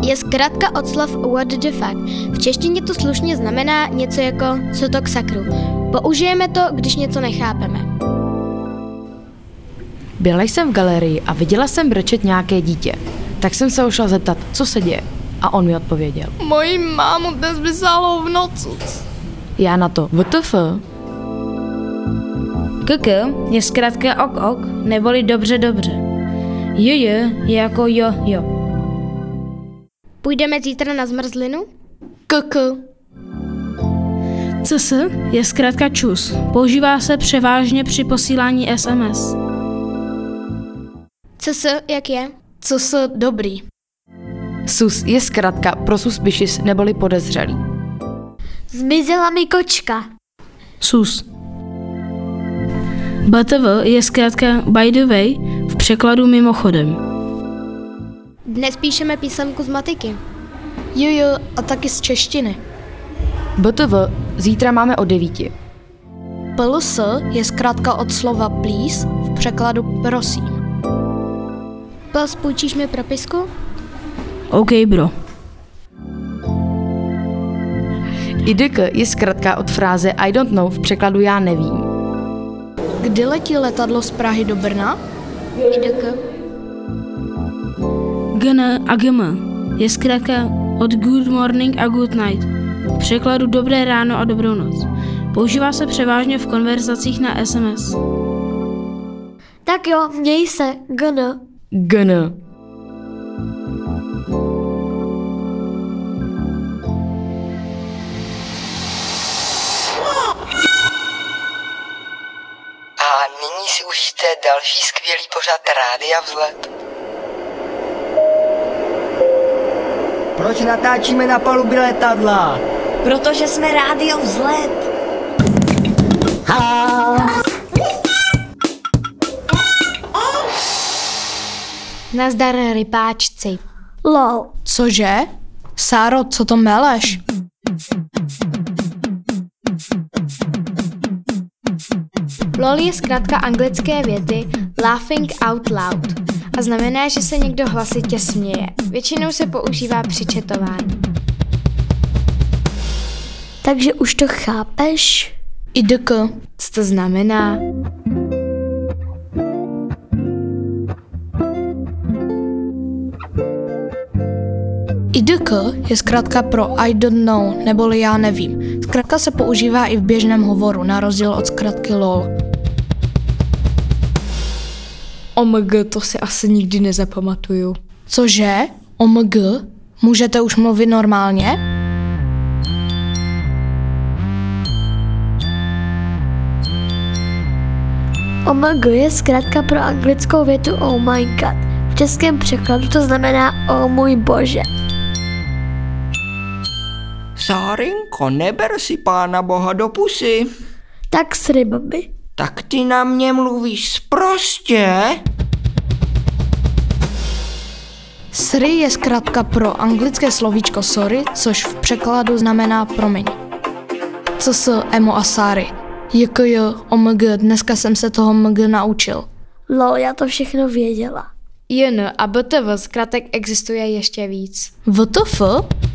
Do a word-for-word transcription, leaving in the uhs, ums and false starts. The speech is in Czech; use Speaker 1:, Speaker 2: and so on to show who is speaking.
Speaker 1: je zkrátka od slov what the fuck. V češtině to slušně znamená něco jako co to k sakru. Použijeme to, když něco nechápeme.
Speaker 2: Byla jsem v galerii a viděla jsem brečet nějaké dítě. Tak jsem se šla zeptat, co se děje. A on mi odpověděl.
Speaker 3: Moji mámu dnes vysálo v nocuc.
Speaker 2: Já na to, W T F?
Speaker 4: K K je zkrátka ok ok, neboli dobře dobře. J J je jako jo jo.
Speaker 1: Půjdeme zítra na zmrzlinu?
Speaker 3: K K.
Speaker 4: C S je zkrátka čus. Používá se převážně při posílání S M S.
Speaker 1: C S jak je?
Speaker 3: Co s dobrý.
Speaker 2: S U S je zkrátka pro suspicious neboli podezřelý.
Speaker 1: Zmizela mi kočka.
Speaker 4: Sus. B T V je zkrátka by the way, v překladu mimochodem.
Speaker 1: Dnes píšeme písemku z matiky.
Speaker 3: Jo jo, a taky z češtiny.
Speaker 2: B T V zítra máme o devíti.
Speaker 3: P L S je zkrátka od slova please, v překladu prosím.
Speaker 1: Pls, půjčíš mi propisku?
Speaker 4: OK, bro.
Speaker 2: I D K je zkrátka od fráze I don't know, v překladu já nevím.
Speaker 3: Kdy letí letadlo z Prahy do Brna?
Speaker 1: I D K.
Speaker 4: G N a G M je zkrátka od good morning a good night. V překladu dobré ráno a dobrou noc. Používá se převážně v konverzacích na S M S.
Speaker 1: Tak jo, měj se, G N.
Speaker 2: G N.
Speaker 5: A nyní si užijte další skvělý pořad Rádia Vzlet.
Speaker 6: Proč natáčíme na palubě letadla?
Speaker 7: Protože jsme Rádio Vzlet.
Speaker 6: Ha!
Speaker 1: Nazdar, rypáčci.
Speaker 3: Lol. Cože? Sáro, co to meleš?
Speaker 1: LOL je zkrátka anglické věty laughing out loud a znamená, že se někdo hlasitě směje. Většinou se používá při chatování. Takže už to chápeš?
Speaker 3: I D K.
Speaker 1: Co to znamená?
Speaker 3: I D K je zkrátka pro I don't know, neboli já nevím. Zkrátka se používá i v běžném hovoru, na rozdíl od zkrátky lol.
Speaker 2: O M G, to si asi nikdy nezapamatuju.
Speaker 3: Cože? O M G? Můžete už mluvit normálně?
Speaker 1: O M G je zkrátka pro anglickou větu oh my god. V českém překladu to znamená o můj bože.
Speaker 6: Sárinko, neber si Pána Boha do pusy.
Speaker 1: Tak sry, babi.
Speaker 6: Tak ty na mě mluvíš sprostě?
Speaker 3: Sry je zkrátka pro anglické slovíčko sorry, což v překladu znamená promiň. Co s emo a Sáry? J K J, O M G, dneska jsem se toho M G naučil.
Speaker 1: Lol, já to všechno věděla.
Speaker 2: J N a B T V zkrátek existuje ještě víc.
Speaker 3: W T F?